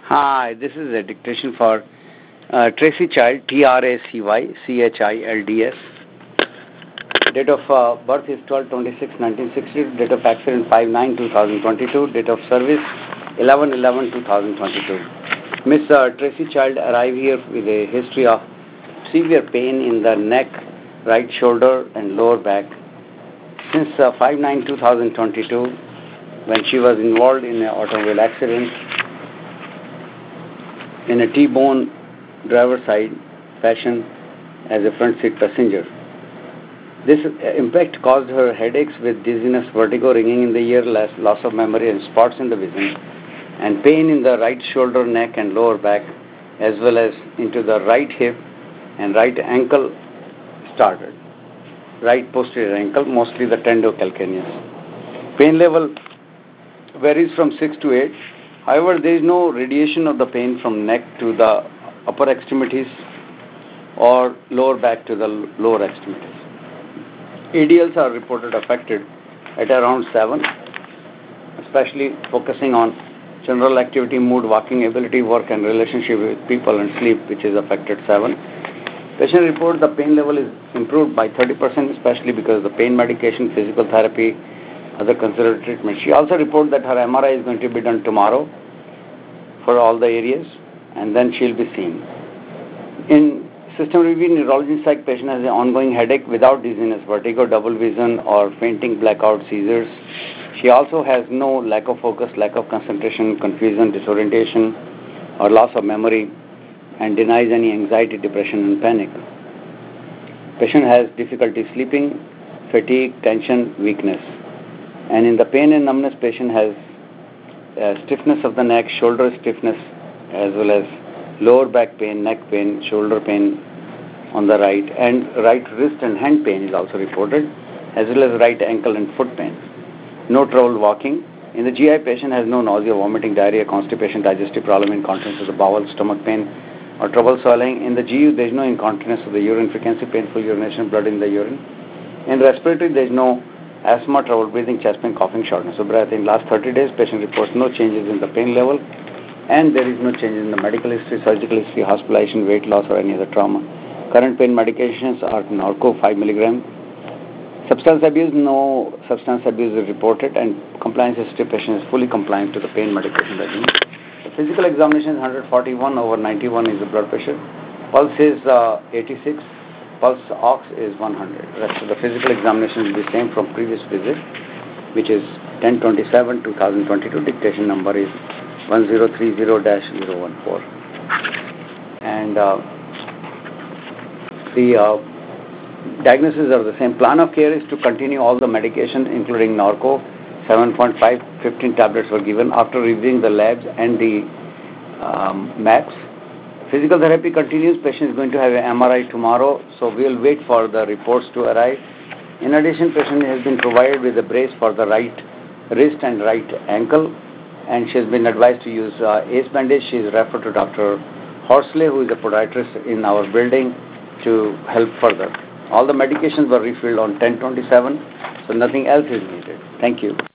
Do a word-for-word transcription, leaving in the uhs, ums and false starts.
Hi, this is a dictation for uh, Tracy Child, T R A C Y C H I L D S. Date of uh, birth is twelve twenty-six nineteen sixty. Date of accident five nine two thousand twenty-two. Date of service eleven eleven two thousand twenty-two. Miss uh, Tracy Child arrived here with a history of severe pain in the neck, right shoulder, and lower back. Since uh, five nine two thousand twenty-two, when she was involved in an automobile accident, in a T-bone driver side fashion as a front seat passenger. This impact caused her headaches with dizziness, vertigo, ringing in the ear, loss of memory, and spots in the vision, and pain in the right shoulder, neck, and lower back, as well as into the right hip and right ankle started. Right posterior ankle, mostly the tendocalcaneus. Pain level varies from six to eight. However, there is no radiation of the pain from neck to the upper extremities or lower back to the lower extremities. A D Ls are reported affected at around seven, especially focusing on general activity, mood, walking ability, work, and relationship with people and sleep, which is affected seven. Patient report the pain level is improved by thirty percent, especially because of the pain medication, physical therapy, other considered treatment. She also reported that her M R I is going to be done tomorrow for all the areas, and then she'll be seen. In system review, neurology psych patient has an ongoing headache without dizziness, vertigo, double vision, or fainting, blackout, seizures. She also has no lack of focus, lack of concentration, confusion, disorientation, or loss of memory, and denies any anxiety, depression, and panic. Patient has difficulty sleeping, fatigue, tension, weakness. And in the pain and numbness, patient has uh, stiffness of the neck, shoulder stiffness, as well as lower back pain, neck pain, shoulder pain on the right, and right wrist and hand pain is also reported, as well as right ankle and foot pain. No trouble walking. In the G I, patient has no nausea, vomiting, diarrhea, constipation, digestive problem, incontinence of the bowel, stomach pain, or trouble swallowing. In the G U, there is no incontinence of the urine, frequency, painful urination, blood in the urine. In respiratory, there is no asthma, trouble breathing, chest pain, coughing, shortness of breath. In last thirty days, patient reports no changes in the pain level, and there is no change in the medical history, surgical history, hospitalization, weight loss, or any other trauma. Current pain medications are Norco five milligram. Substance abuse, no substance abuse is reported, and compliance history, patient is fully compliant to the pain medication regimen. The physical examination is one forty-one over ninety-one is the blood pressure. Pulse is uh, eighty-six. Pulse ox is one hundred. Rest of the physical examination will be same from previous visit, which is ten twenty-seven two thousand twenty-two. Dictation number is one zero three zero dash zero one four. And uh, the uh, diagnoses are the same. Plan of care is to continue all the medication, including Norco. seven point five, fifteen tablets were given after reviewing the labs and the um, maps. Physical therapy continues. Patient is going to have an M R I tomorrow, so we will wait for the reports to arrive. In addition, patient has been provided with a brace for the right wrist and right ankle, and she has been advised to use uh, ACE bandage. She is referred to Doctor Horsley, who is a podiatrist in our building, to help further. All the medications were refilled on ten twenty-seven, so nothing else is needed. Thank you.